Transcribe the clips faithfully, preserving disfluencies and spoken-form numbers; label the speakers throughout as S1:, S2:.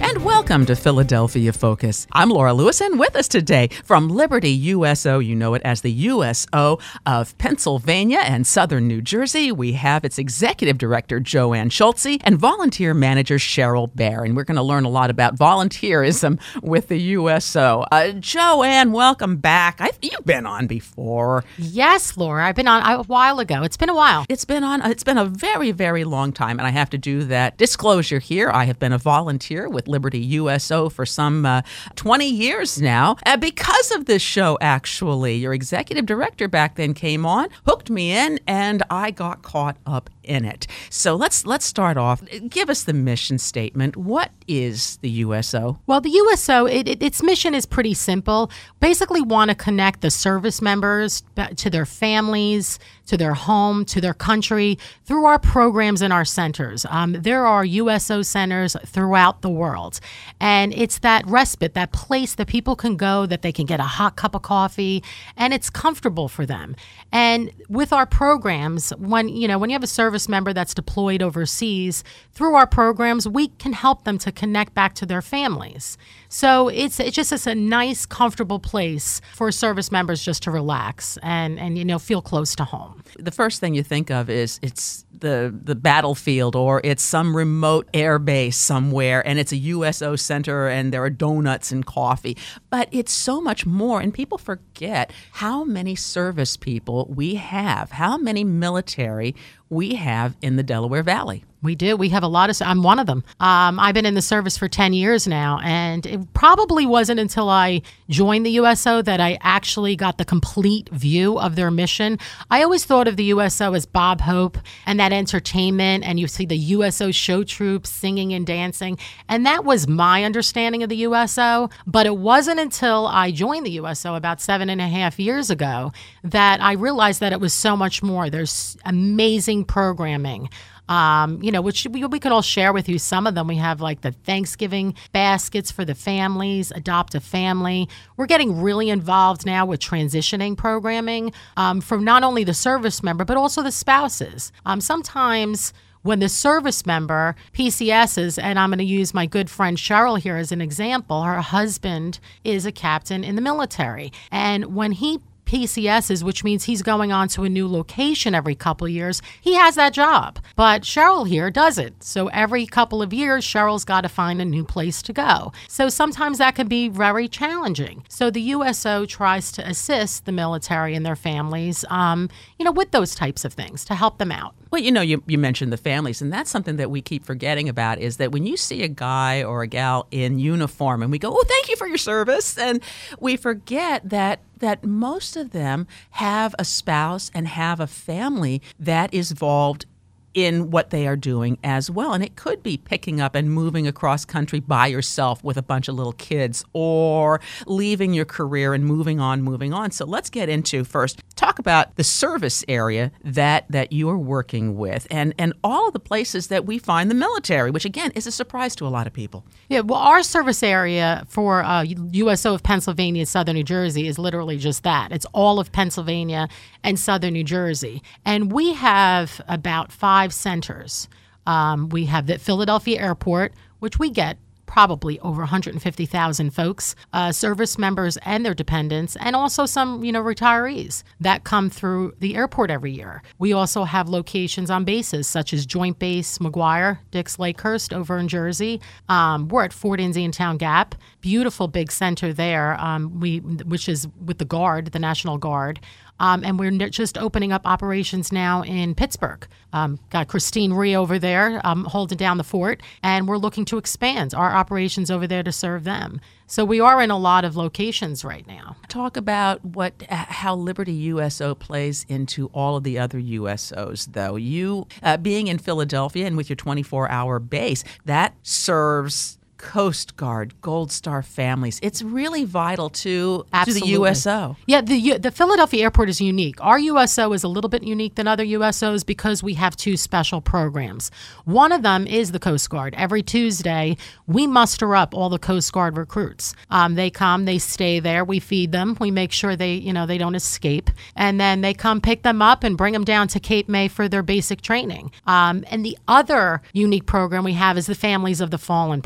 S1: and welcome to Philadelphia Focus. I'm Laura Lewis, and with us today from Liberty U S O, you know it as the U S O of Pennsylvania and Southern New Jersey, we have its Executive Director, Joanne Schulze, and Volunteer Manager, Cheryl Baer. And we're going to learn a lot about volunteerism with the U S O. Uh, Joanne, welcome back. I, you've been on before.
S2: Yes, Laura. I've been on a while ago. It's been a while.
S1: It's been on. It's been a very, very long time, and I have to do that disclosure here. I have been a volunteer with Liberty U S O for some uh, twenty years now. Uh, because of this show, actually, your executive director back then came on, hooked me in, and I got caught up in it. So let's let's start off. Give us the mission statement. What is the U S O?
S2: Well, the U S O, it, it, its mission is pretty simple. Basically want to connect the service members to their families, to their home, to their country through our programs and our centers. Um, there are U S O centers throughout the world. And it's that respite, that place that people can go, that they can get a hot cup of coffee, and it's comfortable for them. And with our programs, when you know when you have a service member that's deployed overseas, through our programs, we can help them to connect back to their families. So it's it's just it's a nice, comfortable place for service members just to relax and, and you know feel close to home.
S1: The first thing you think of is it's the the battlefield, or it's some remote air base somewhere, and it's a U S O center, and there are donuts and coffee. But it's so much more, and people forget how many service people we have, how many military we have in the Delaware Valley.
S2: We do. We have a lot of, I'm one of them. Um, I've been in the service for ten years now, and it probably wasn't until I joined the U S O that I actually got the complete view of their mission. I always thought of the U S O as Bob Hope and that entertainment, and you see the U S O show troops singing and dancing, and that was my understanding of the U S O. But it wasn't until I joined the U S O about seven and a half years ago that I realized that it was so much more. There's amazing programming. Um, you know, which we, we could all share with you. Some of them, we have like the Thanksgiving baskets for the families, Adopt a Family. We're getting really involved now with transitioning programming um, from not only the service member, but also the spouses. Um, sometimes when the service member P C S's, and I'm going to use my good friend Cheryl here as an example, her husband is a captain in the military. And when he P C S's, which means he's going on to a new location every couple of years, he has that job. But Cheryl here doesn't. So every couple of years, Cheryl's got to find a new place to go. So sometimes that can be very challenging. So the U S O tries to assist the military and their families, um, you know, with those types of things to help them out.
S1: Well, you know, you, you mentioned the families, and that's something that we keep forgetting about, is that when you see a guy or a gal in uniform and we go, oh, thank you for your service, and we forget that that most of them have a spouse and have a family that is involved in what they are doing as well. And it could be picking up and moving across country by yourself with a bunch of little kids, or leaving your career and moving on, moving on. So let's get into first, talk about the service area that that you are working with, and, and all of the places that we find the military, which again is a surprise to a lot of people.
S2: Yeah, well, our service area for uh, U S O of Pennsylvania and Southern New Jersey is literally just that. It's all of Pennsylvania and Southern New Jersey. And we have about five centers. Um, we have the Philadelphia Airport, which we get probably over one hundred fifty thousand folks, uh, service members and their dependents, and also some, you know, retirees that come through the airport every year. We also have locations on bases such as Joint Base McGuire, Dix Lakehurst over in Jersey. Um, we're at Fort Indiantown Gap, beautiful big center there, um, we which is with the Guard, the National Guard. Um, and we're just opening up operations now in Pittsburgh. Um, got Christine Rhee over there um, holding down the fort, and we're looking to expand our operations over there to serve them. So we are in a lot of locations right now.
S1: Talk about what how Liberty U S O plays into all of the other U S Os, though. You, uh, being in Philadelphia and with your twenty-four hour base, that serves Coast Guard, Gold Star families. It's really vital to, to the U S O.
S2: Yeah, the the Philadelphia Airport is unique. Our U S O is a little bit unique than other U S Os because we have two special programs. One of them is the Coast Guard. Every Tuesday, we muster up all the Coast Guard recruits. Um, they come, they stay there, we feed them, we make sure they, you know, they don't escape, and then they come pick them up and bring them down to Cape May for their basic training. Um, and the other unique program we have is the Families of the Fallen program.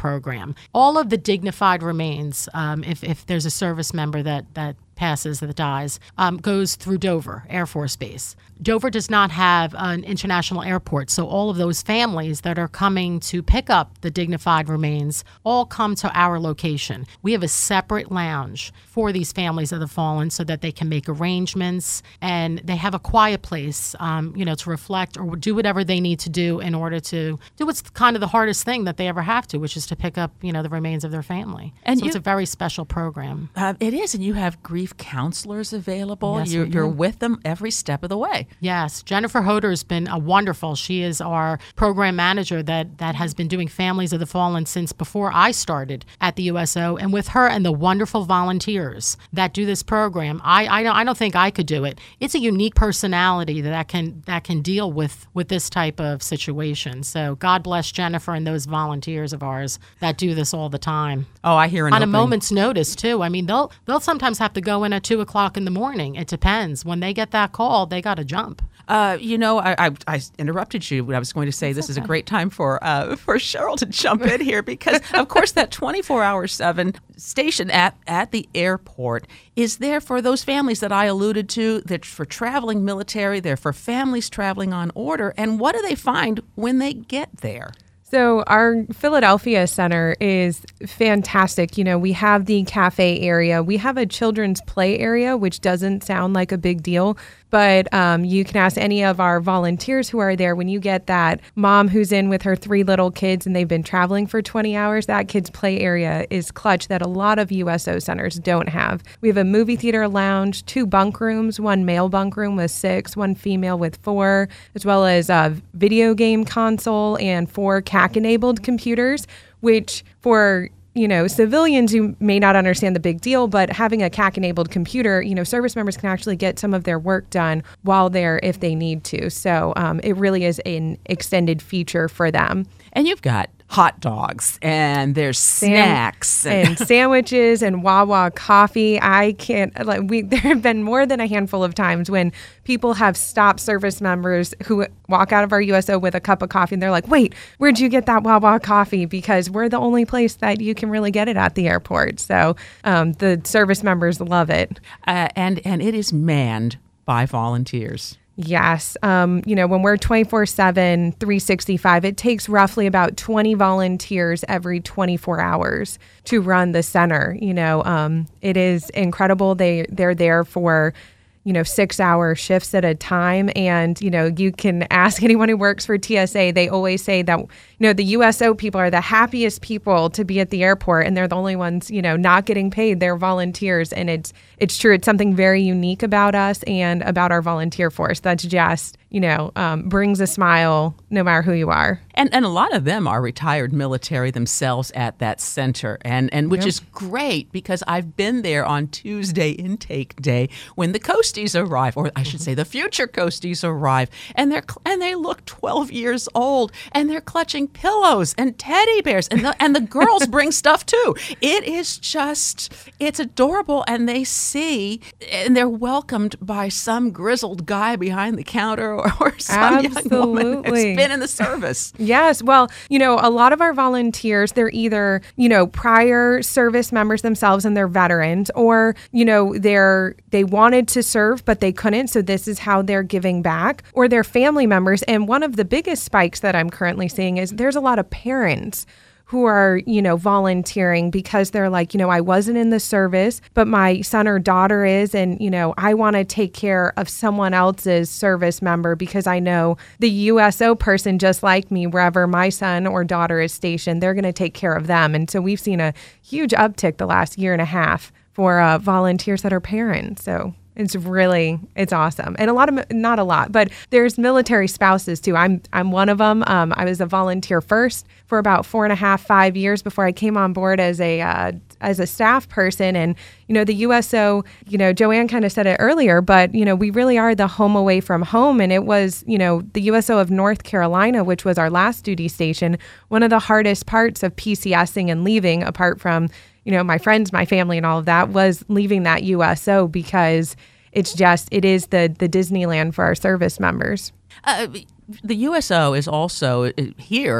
S2: program. All of the dignified remains, um, if, if there's a service member that, that passes, that dies, um, goes through Dover Air Force Base. Dover does not have an international airport, so all of those families that are coming to pick up the dignified remains all come to our location. We have a separate lounge for these families of the fallen so that they can make arrangements, and they have a quiet place, um, you know, to reflect or do whatever they need to do in order to do what's kind of the hardest thing that they ever have to, which is to pick up, you know, the remains of their family. And so you, it's a very special program.
S1: Uh, it is, and you have grief counselors available.
S2: Yes,
S1: you're,
S2: we do.
S1: you're with them every step of the way.
S2: Yes. Jennifer Hoder's been a wonderful. She is our program manager that, that has been doing Families of the Fallen since before I started at the U S O. And with her and the wonderful volunteers that do this program, I, I, don't, I don't think I could do it. It's a unique personality that can that can deal with, with this type of situation. So God bless Jennifer and those volunteers of ours that do this all the time.
S1: Oh, I hear an
S2: On
S1: opening.
S2: a moment's notice, too. I mean, they'll they'll sometimes have to go in at two o'clock in the morning. It depends. When they get that call, they got to jump.
S1: Uh, you know, I, I, I interrupted you when I was going to say That's this okay. is a great time for uh, for Cheryl to jump in here because, of course, that twenty-four hour seven station at, at the airport is there for those families that I alluded to. They're for traveling military. They're for families traveling on order. And what do they find when they get there?
S3: So our Philadelphia Center is fantastic. You know, we have the cafe area. We have a children's play area, which doesn't sound like a big deal. But um, you can ask any of our volunteers who are there. When you get that mom who's in with her three little kids and they've been traveling for twenty hours, that kids' play area is clutch that a lot of U S O centers don't have. We have a movie theater lounge, two bunk rooms, one male bunk room with six, one female with four, as well as a video game console and four C A C-enabled computers, which for you know, civilians who may not understand the big deal, but having a C A C-enabled computer, you know, service members can actually get some of their work done while they're, if they need to. So um, it really is an extended feature for them.
S1: And you've got hot dogs and there's
S3: Sam-
S1: snacks
S3: and, and sandwiches and Wawa coffee. I can't like we there have been more than a handful of times when people have stopped service members who walk out of our U S O with a cup of coffee and they're like, wait, where'd you get that Wawa coffee? Because we're the only place that you can really get it at the airport. So um, the service members love it.
S1: Uh, and, and it is manned by volunteers.
S3: Yes. Um, you know, when we're twenty-four seven, three sixty-five, it takes roughly about twenty volunteers every twenty-four hours to run the center. You know, um, it is incredible. They, they're there for, you know, six hour shifts at a time. And, you know, you can ask anyone who works for T S A. They always say that, you know, the U S O people are the happiest people to be at the airport and they're the only ones, you know, not getting paid. They're volunteers. And it's, it's true. It's something very unique about us and about our volunteer force. That's just, you know, um, brings a smile no matter who you are.
S1: And and a lot of them are retired military themselves at that center, and, and which
S3: Yep.
S1: is great because I've been there on Tuesday intake day when the Coasties arrive, or I should say the future Coasties arrive, and they're and they look twelve years old, and they're clutching pillows and teddy bears, and the, and the girls bring stuff too. It is just, it's adorable, and they see, and they're welcomed by some grizzled guy behind the counter or, or some young woman who's
S3: Absolutely.
S1: been in the service.
S3: Yes. Well, you know, a lot of our volunteers, they're either, you know, prior service members themselves and they're veterans, or, you know, they're, they wanted to serve, but they couldn't. So this is how they're giving back, or they're family members. And one of the biggest spikes that I'm currently seeing is there's a lot of parents who are, you know, volunteering because they're like, you know, I wasn't in the service, but my son or daughter is, and, you know, I want to take care of someone else's service member because I know the U S O person, just like me, wherever my son or daughter is stationed, they're going to take care of them. And so we've seen a huge uptick the last year and a half for uh, volunteers that are parents. So it's really, it's awesome. And a lot of, not a lot, but there's military spouses too. I'm I'm one of them. Um, I was a volunteer first for about four and a half, five years before I came on board as a uh, as a staff person. And, you know, the U S O, you know, Joanne kind of said it earlier, but, you know, we really are the home away from home. And it was, you know, the U S O of North Carolina, which was our last duty station, one of the hardest parts of PCSing and leaving, apart from, you know, my friends, my family and all of that, was leaving that U S O because it's just, it is the, the Disneyland for our service members.
S1: Uh, the U S O is also uh, here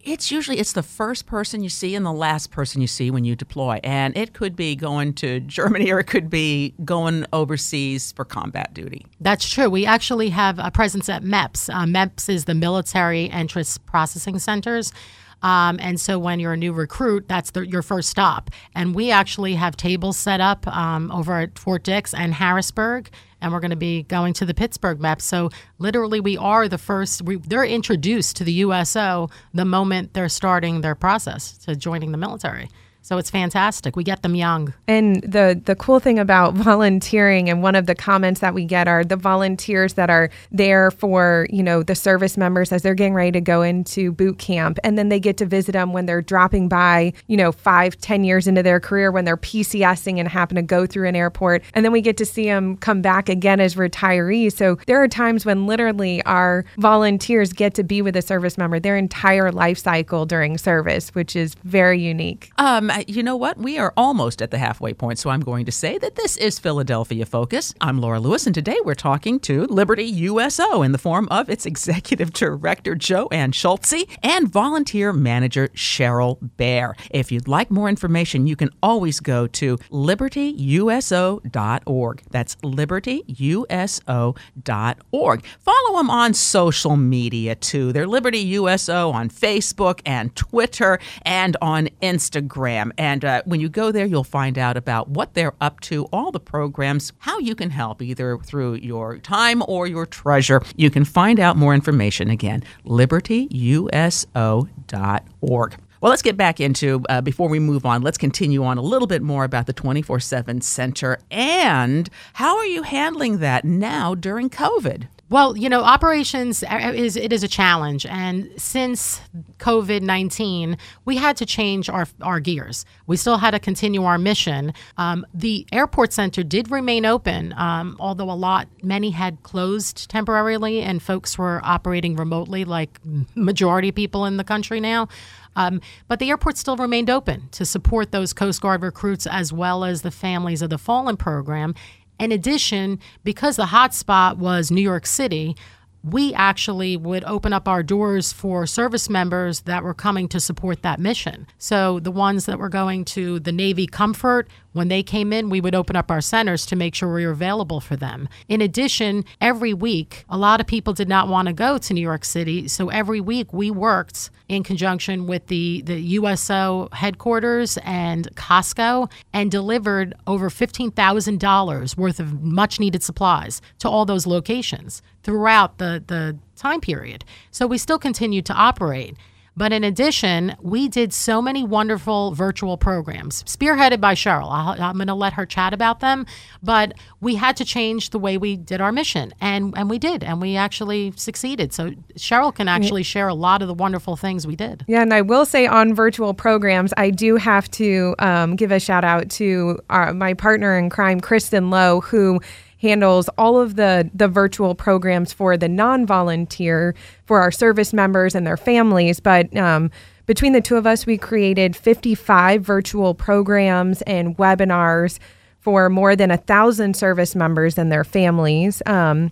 S1: it's usually it's the first person you see and the last person you see when you deploy. And it could be going to Germany or it could be going overseas for combat duty.
S2: That's true. We actually have a presence at MEPS. Uh, MEPS is the Military Entrance Processing Centers. Um, and so when you're a new recruit, that's the, your first stop. And we actually have tables set up um, over at Fort Dix and Harrisburg, and we're going to be going to the Pittsburgh MEPS. So literally we are the first, we, they're introduced to the U S O the moment they're starting their process to joining the military. So it's fantastic. We get them young.
S3: And the, the cool thing about volunteering, and one of the comments that we get are the volunteers that are there for, you know, the service members as they're getting ready to go into boot camp. And then they get to visit them when they're dropping by, you know, five, ten years into their career when they're PCSing and happen to go through an airport. And then we get to see them come back again as retirees. So there are times when literally our volunteers get to be with a service member their entire life cycle during service, which is very unique.
S1: Um, You know what? We are almost at the halfway point, so I'm going to say that this is Philadelphia Focus. I'm Laura Lewis, and today we're talking to Liberty U S O in the form of its Executive Director, Joanne Schulze, and Volunteer Manager, Cheryl Bear. If you'd like more information, you can always go to liberty u s o dot org. That's liberty u s o dot org. Follow them on social media, too. They're Liberty U S O on Facebook and Twitter and on Instagram. And uh, when you go there, you'll find out about what they're up to, all the programs, how you can help either through your time or your treasure. You can find out more information again, liberty u s o dot org. Well, let's get back into, uh, before we move on, let's continue on a little bit more about the twenty-four seven Center and how are you handling that now during COVID?
S2: Well, you know, operations is it is a challenge, and since COVID nineteen, we had to change our our gears. We still had to continue our mission. Um, the airport center did remain open, um, although a lot, many had closed temporarily, and folks were operating remotely, like majority of people in the country now. Um, but the airport still remained open to support those Coast Guard recruits as well as the families of the Fallen program. In addition, because the hotspot was New York City, we actually would open up our doors for service members that were coming to support that mission. So the ones that were going to the Navy Comfort, when they came in, we would open up our centers to make sure we were available for them. In addition, every week, a lot of people did not want to go to New York City. So every week we worked in conjunction with the, the U S O headquarters and Costco and delivered over fifteen thousand dollars worth of much needed supplies to all those locations throughout the, the time period. So we still continued to operate. But in addition, we did so many wonderful virtual programs, spearheaded by Cheryl. I'll, I'm going to let her chat about them. But we had to change the way we did our mission, and, and we did, and we actually succeeded. So Cheryl can actually share a lot of the wonderful things we did.
S3: Yeah, and I will say on virtual programs, I do have to um, give a shout out to our, my partner in crime, Kristen Lowe, who handles all of the, the virtual programs for the non-volunteer, for our service members and their families. But um, between the two of us, we created fifty-five virtual programs and webinars for more than a thousand service members and their families. Um,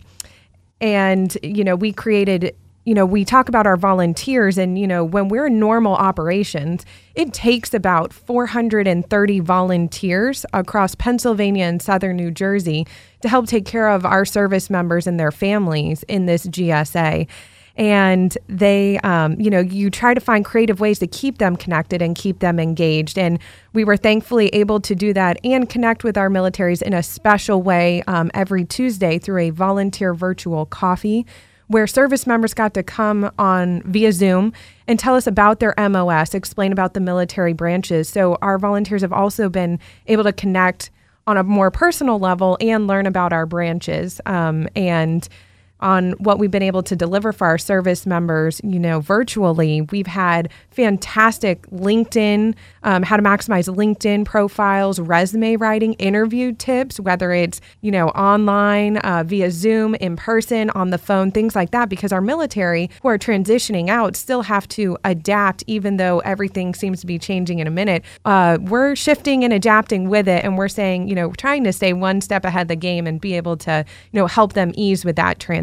S3: and, you know, we created You know, we talk about our volunteers, and, you know, when we're in normal operations, it takes about four hundred thirty volunteers across Pennsylvania and southern New Jersey to help take care of our service members and their families in this G S A. And they, um, you know, you try to find creative ways to keep them connected and keep them engaged. And we were thankfully able to do that and connect with our militaries in a special way um, every Tuesday through a volunteer virtual coffee, where service members got to come on via Zoom and tell us about their M O S, explain about the military branches. So our volunteers have also been able to connect on a more personal level and learn about our branches um, and on what we've been able to deliver for our service members, you know, virtually. We've had fantastic LinkedIn, um, how to maximize LinkedIn profiles, resume writing, interview tips, whether it's, you know, online, uh, via Zoom, in person, on the phone, things like that, because our military who are transitioning out still have to adapt, even though everything seems to be changing in a minute. Uh, we're shifting and adapting with it, and we're saying, you know, trying to stay one step ahead of the game and be able to, you know, help them ease with that transition.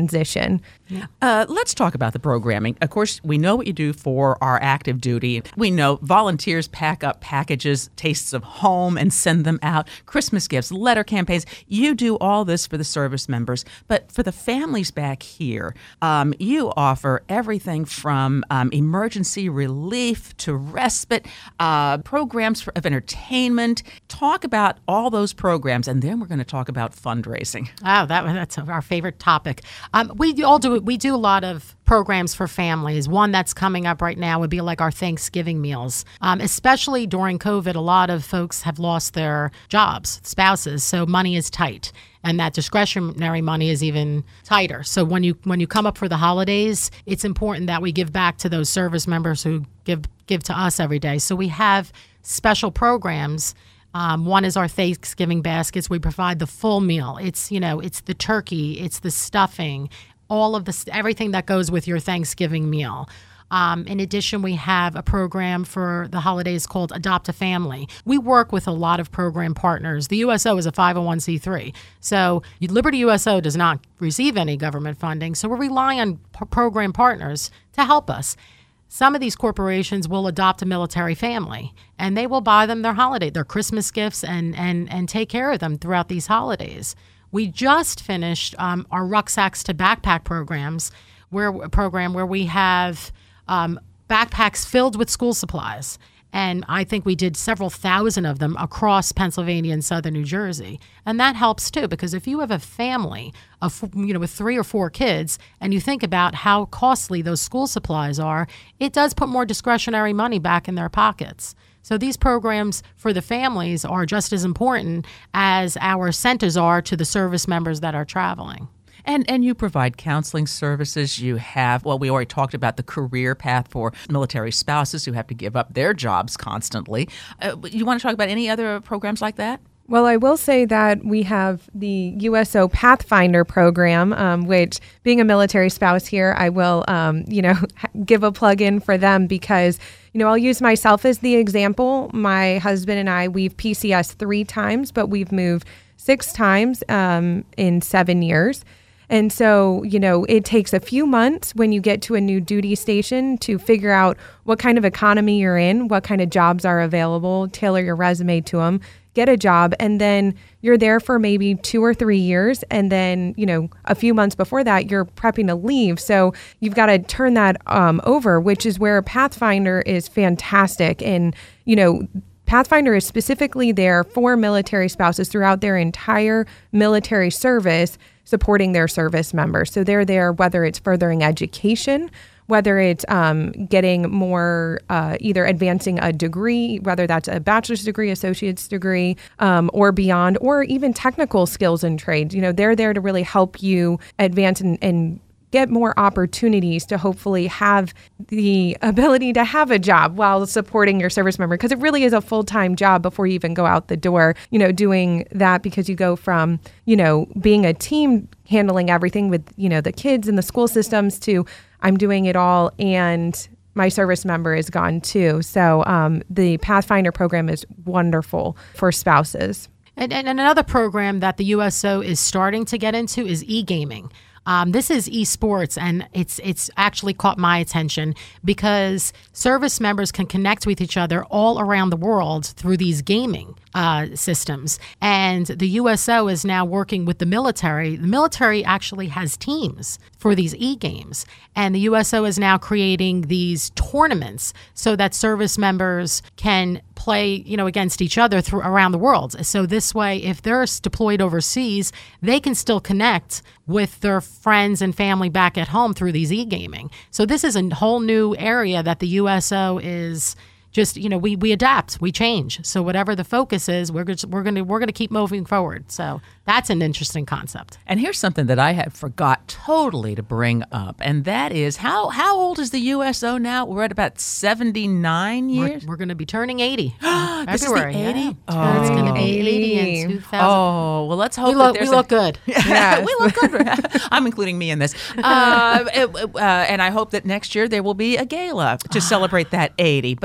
S3: transition.
S1: Uh, let's talk about the programming. Of course, we know what you do for our active duty. We know volunteers pack up packages, tastes of home, and send them out. Christmas gifts, letter campaigns. You do all this for the service members. But for the families back here, um, you offer everything from um, emergency relief to respite, uh, programs for, of entertainment. Talk about all those programs, and then we're going to talk about fundraising.
S2: Oh, that that's our favorite topic. Um, we all do we do a lot of programs for families. One that's coming up right now would be like our Thanksgiving meals. Um, especially during COVID, a lot of folks have lost their jobs, spouses, so money is tight. And that discretionary money is even tighter. So when you when you come up for the holidays, it's important that we give back to those service members who give give to us every day. So we have special programs. Um, one is our Thanksgiving baskets. We provide the full meal. It's, you know, it's the turkey, it's the stuffing, all of the everything that goes with your Thanksgiving meal. Um, in addition, we have a program for the holidays called Adopt a Family. We work with a lot of program partners. The U S O is a five oh one c three. So Liberty U S O does not receive any government funding. So we're relying on p- program partners to help us. Some of these corporations will adopt a military family, and they will buy them their holiday, their Christmas gifts, and and and take care of them throughout these holidays. We just finished um, our Rucksacks to Backpack programs, where a program where we have um, backpacks filled with school supplies. And I think we did several thousand of them across Pennsylvania and southern New Jersey. And that helps too, because if you have a family of, you know, with three or four kids, and you think about how costly those school supplies are, it does put more discretionary money back in their pockets. So these programs for the families are just as important as our centers are to the service members that are traveling.
S1: And and you provide counseling services. You have, well, we already talked about the career path for military spouses who have to give up their jobs constantly. Uh, you want to talk about any other programs like that?
S3: Well, I will say that we have the U S O Pathfinder program, um, which, being a military spouse here, I will, um, you know, give a plug in for them because, you know, I'll use myself as the example. My husband and I, we've P C S three times, but we've moved six times um, in seven years. And so, you know, it takes a few months when you get to a new duty station to figure out what kind of economy you're in, what kind of jobs are available, tailor your resume to them, get a job, and then you're there for maybe two or three years. And then, you know, a few months before that, you're prepping to leave. So you've got to turn that um, over, which is where Pathfinder is fantastic. And, you know, Pathfinder is specifically there for military spouses throughout their entire military service, supporting their service members. So they're there whether it's furthering education, whether it's um, getting more, uh, either advancing a degree, whether that's a bachelor's degree, associate's degree, um, or beyond, or even technical skills and trades. You know, they're there to really help you advance and, and get more opportunities to hopefully have the ability to have a job while supporting your service member, because it really is a full-time job before you even go out the door, you know, doing that, because you go from, you know, being a team handling everything with, you know, the kids and the school systems to I'm doing it all and my service member is gone too. So um, the Pathfinder program is wonderful for spouses.
S2: And, and another program that the U S O is starting to get into is e-gaming. Um, this is esports, and it's it's actually caught my attention because service members can connect with each other all around the world through these gaming uh, systems. And the U S O is now working with the military. The military actually has teams for these e-games, and the U S O is now creating these tournaments so that service members can play, you know, against each other through around the world. So this way, if they're deployed overseas, they can still connect with their friends and family back at home through these e-gaming. So this is a whole new area that the U S O is just, you know, we we adapt, we change. So whatever the focus is, we're just, we're going to we're going to keep moving forward. So that's an interesting concept.
S1: And here's something that I had forgot totally to bring up, and that is how how old is the U S O now? We're at about seventy-nine years.
S2: We're, we're going to be turning eighty.
S1: This is the eighty?
S2: Yeah. Oh. It's going to be eighty in two thousand.
S1: Oh, well, let's hope
S2: we
S1: that
S2: look,
S1: there's
S2: we
S1: a,
S2: look good.
S1: Yeah, we look good. I'm including me in this. Uh, it, uh, and I hope that next year there will be a gala to celebrate that eighty. But but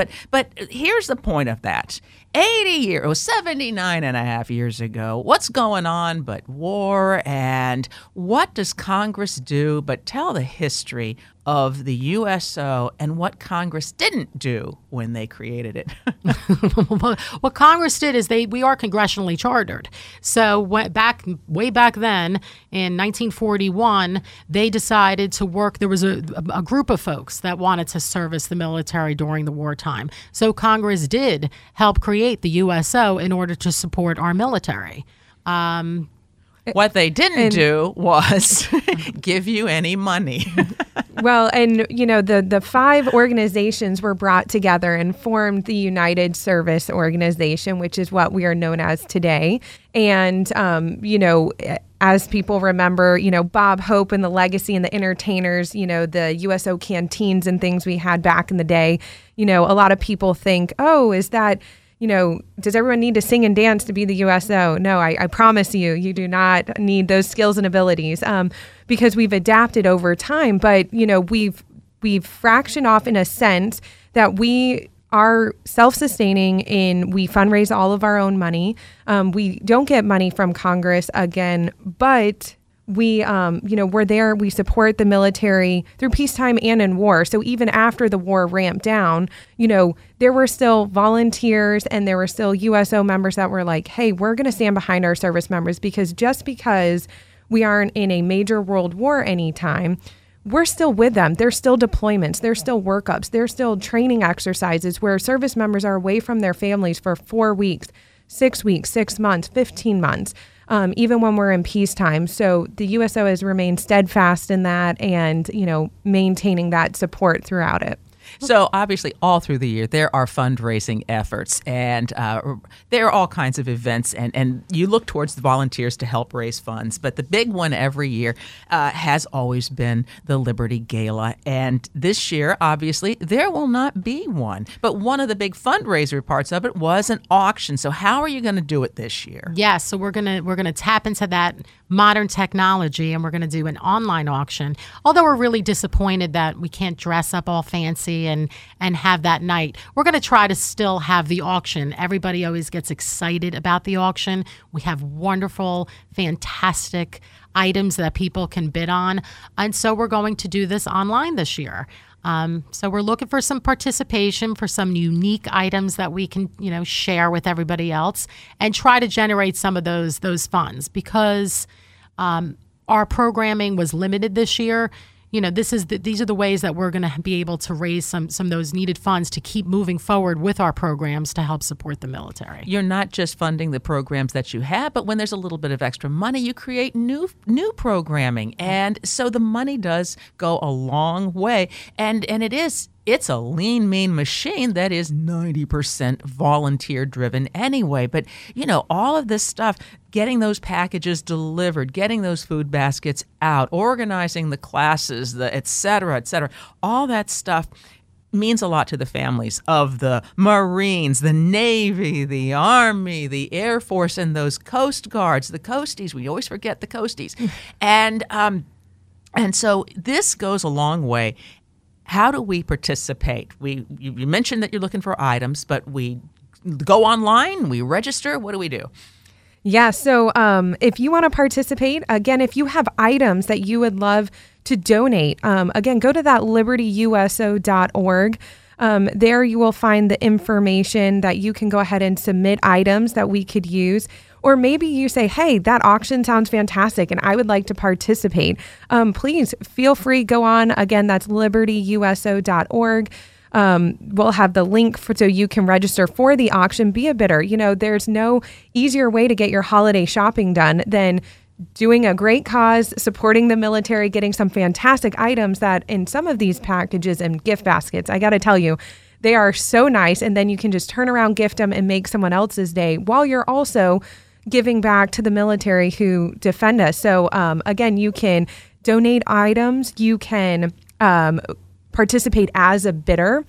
S1: But here's the point of that. eighty years, or seventy-nine and a half years ago, what's going on but war? And what does Congress do but tell the history of the U S O and what Congress didn't do when they created it?
S2: What Congress did is they we are congressionally chartered. So way back way back then in nineteen forty-one, they decided to work. There was a, a group of folks that wanted to service the military during the wartime. So Congress did help create the U S O in order to support our military. Um,
S1: What they didn't
S3: And-
S1: do was give you any money.
S3: Well, and you know, the the five organizations were brought together and formed the United Service Organization, which is what we are known as today. And um, you know, as people remember, you know, Bob Hope and the legacy and the entertainers, you know, the U S O canteens and things we had back in the day. You know, a lot of people think, oh, is that, you know, does everyone need to sing and dance to be the U S O? No, I, I promise you, you do not need those skills and abilities um, because we've adapted over time. But, you know, we've we've fractioned off in a sense that we are self-sustaining in we fundraise all of our own money. Um, we don't get money from Congress again, but we, um, you know, we're there. We support the military through peacetime and in war. So even after the war ramped down, you know, there were still volunteers and there were still U S O members that were like, hey, we're going to stand behind our service members because just because we aren't in a major world war anytime, we're still with them. There's still deployments. There's still workups. There's still training exercises where service members are away from their families for four weeks, six weeks, six months, fifteen months. Um, even when we're in peacetime. So the U S O has remained steadfast in that and, you know, maintaining that support throughout it.
S1: So obviously all through the year, there are fundraising efforts and uh, there are all kinds of events and, and you look towards the volunteers to help raise funds. But the big one every year uh, has always been the Liberty Gala. And this year, obviously, there will not be one. But one of the big fundraiser parts of it was an auction. So how are you going to do it this year?
S2: Yes, so we're gonna we're gonna tap into that modern technology, and we're gonna do an online auction. Although we're really disappointed that we can't dress up all fancy and and have that night, we're gonna try to still have the auction. Everybody always gets excited about the auction. We have wonderful, fantastic items that people can bid on, and so we're going to do this online this year. Um, so we're looking for some participation for some unique items that we can, you know, share with everybody else and try to generate some of those those funds because um, our programming was limited this year. You know, this is the, these are the ways that we're going to be able to raise some some of those needed funds to keep moving forward with our programs to help support the military.
S1: You're not just funding the programs that you have, but when there's a little bit of extra money, you create new new programming. And so the money does go a long way. And and it is It's a lean, mean machine that is ninety percent volunteer driven anyway. But, you know, all of this stuff, getting those packages delivered, getting those food baskets out, organizing the classes, the et cetera, et cetera, all that stuff means a lot to the families of the Marines, the Navy, the Army, the Air Force, and those Coast Guards, the Coasties. We always forget the Coasties. and um, and so this goes a long way. How do we participate? We you, you mentioned that you're looking for items, but we go online, we register. What do we do?
S3: Yeah, so um, if you want to participate, again, if you have items that you would love to donate, um, again, go to that liberty U S O dot org. Um, there you will find the information that you can go ahead and submit items that we could use. Or maybe you say, hey, that auction sounds fantastic and I would like to participate. Um, please feel free, go on. Again, that's liberty U S O dot org. Um, we'll have the link for, so you can register for the auction. Be a bidder. You know, there's no easier way to get your holiday shopping done than doing a great cause, supporting the military, getting some fantastic items that in some of these packages and gift baskets, I got to tell you, they are so nice. And then you can just turn around, gift them, and make someone else's day while you're also giving back to the military who defend us. So um, again, you can donate items, you can um, participate as a bidder,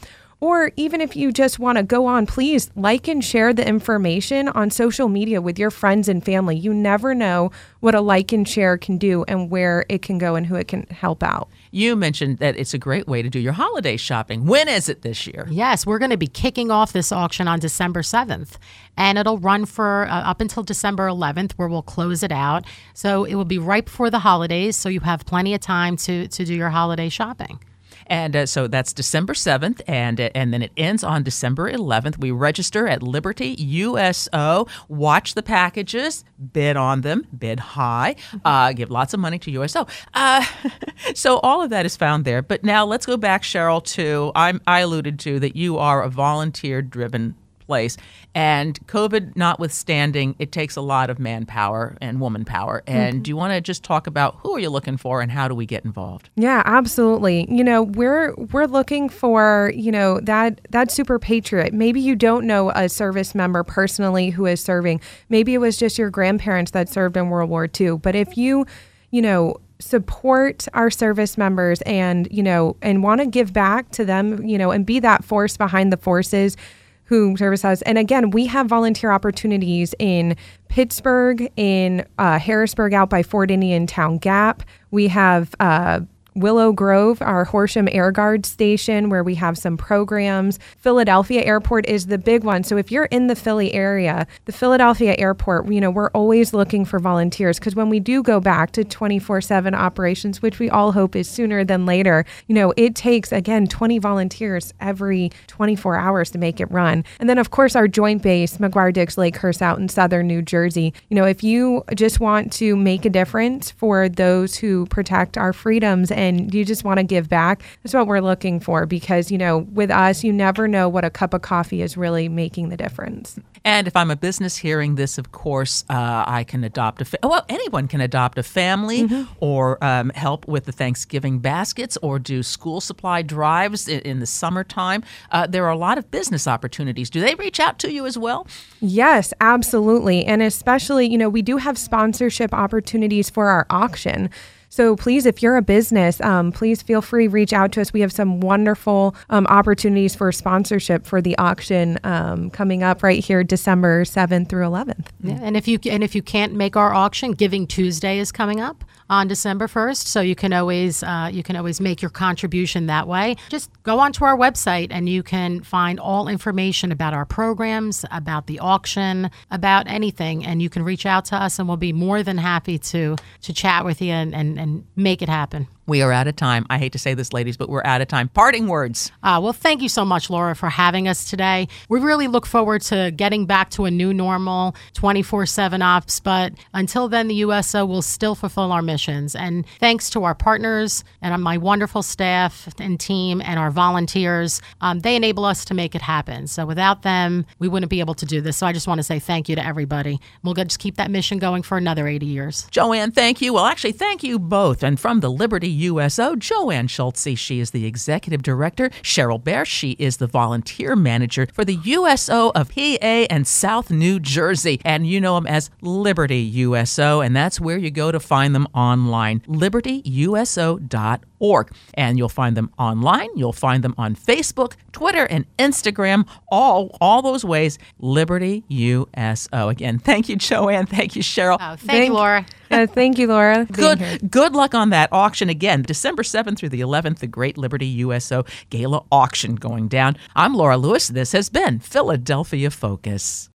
S3: Or even if you just want to go on, please like and share the information on social media with your friends and family. You never know what a like and share can do and where it can go and who it can help out.
S1: You mentioned that it's a great way to do your holiday shopping. When is it this year?
S2: Yes, we're going to be kicking off this auction on December seventh, and it'll run for uh, up until December eleventh, where we'll close it out. So it will be right before the holidays, so you have plenty of time to, to do your holiday shopping.
S1: And uh, so that's December seventh, and uh, and then it ends on December eleventh. We register at Liberty U S O, watch the packages, bid on them, bid high, uh, give lots of money to U S O. Uh, so all of that is found there. But now let's go back, Cheryl, to I'm, I alluded to that you are a volunteer-driven place. And COVID notwithstanding, it takes a lot of manpower and woman power. And mm-hmm. do you want to just talk about who are you looking for and how do we get involved?
S3: Yeah, absolutely. You know, we're we're looking for, you know, that that super patriot. Maybe you don't know a service member personally who is serving. Maybe it was just your grandparents that served in World War Two. But if you, you know, support our service members and, you know, and want to give back to them, you know, and be that force behind the forces who service us. And again, we have volunteer opportunities in Pittsburgh, in uh, Harrisburg out by Fort Indian Town Gap. We have uh, Willow Grove, our Horsham Air Guard station, where we have some programs. Philadelphia Airport is the big one. So if you're in the Philly area, the Philadelphia Airport, you know, we're always looking for volunteers because when we do go back to twenty-four seven operations, which we all hope is sooner than later, you know, it takes, again, twenty volunteers every twenty-four hours to make it run. And then, of course, our joint base, McGuire-Dix Lakehurst out in southern New Jersey. You know, if you just want to make a difference for those who protect our freedoms and and you just want to give back, that's what we're looking for because, you know, with us, you never know what a cup of coffee is really making the difference.
S1: And if I'm a business hearing this, of course, uh, I can adopt a, fa- well, anyone can adopt a family mm-hmm. or um, help with the Thanksgiving baskets or do school supply drives in, in the summertime. Uh, there are a lot of business opportunities. Do they reach out to you as well?
S3: Yes, absolutely. And especially, you know, we do have sponsorship opportunities for our auction. So please, if you're a business, um, please feel free to reach out to us. We have some wonderful um, opportunities for sponsorship for the auction um, coming up right here, December seventh through eleventh.
S2: Yeah, and if you and if you can't make our auction, Giving Tuesday is coming up on December first, so you can always uh, you can always make your contribution that way. Just go onto our website and you can find all information about our programs, about the auction, about anything, and you can reach out to us, and we'll be more than happy to to chat with you and and, and make it happen.
S1: We are out of time. I hate to say this, ladies, but we're out of time. Parting words.
S2: Uh, well, thank you so much, Laura, for having us today. We really look forward to getting back to a new normal, twenty-four seven ops. But until then, the U S O will still fulfill our missions. And thanks to our partners and my wonderful staff and team and our volunteers, um, they enable us to make it happen. So without them, we wouldn't be able to do this. So I just want to say thank you to everybody. We'll just keep that mission going for another eighty years.
S1: Joanne, thank you. Well, actually, thank you both. And from the Liberty U S O, Joanne Schultze, she is the executive director. Cheryl Bear, she is the volunteer manager for the U S O of P A and South New Jersey. And you know them as Liberty U S O, and that's where you go to find them online, liberty u s o dot org. And you'll find them online. You'll find them on Facebook, Twitter, and Instagram. All, all those ways, Liberty U S O. Again, thank you, Joanne. Thank you, Cheryl.
S2: Oh, thank, thank you, Laura.
S3: Uh, thank you, Laura.
S1: Good, good luck on that auction. Again, December seventh through the eleventh, the Great Liberty U S O Gala Auction going down. I'm Laura Lewis. This has been Philadelphia Focus.